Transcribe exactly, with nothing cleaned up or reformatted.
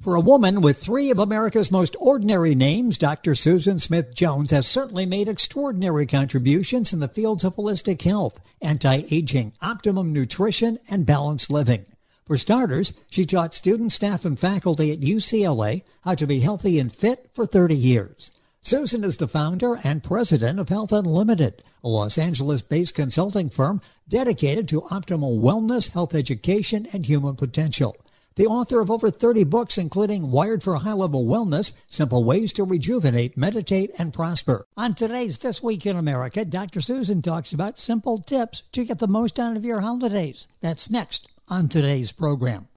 For a woman with three of America's most ordinary names, Doctor Susan Smith Jones has certainly made extraordinary contributions in the fields of holistic health, anti-aging, optimum nutrition, and balanced living. For starters, she taught students, staff, and faculty at U C L A how to be healthy and fit for thirty years. Susan is the founder and president of Health Unlimited, a Los Angeles-based consulting firm dedicated to optimal wellness, health education, and human potential. The author of over thirty books, including Wired for High-Level Wellness, Simple Ways to Rejuvenate, Meditate, and Prosper. On today's This Week in America, Doctor Susan talks about simple tips to get the most out of your holidays. That's next on today's program.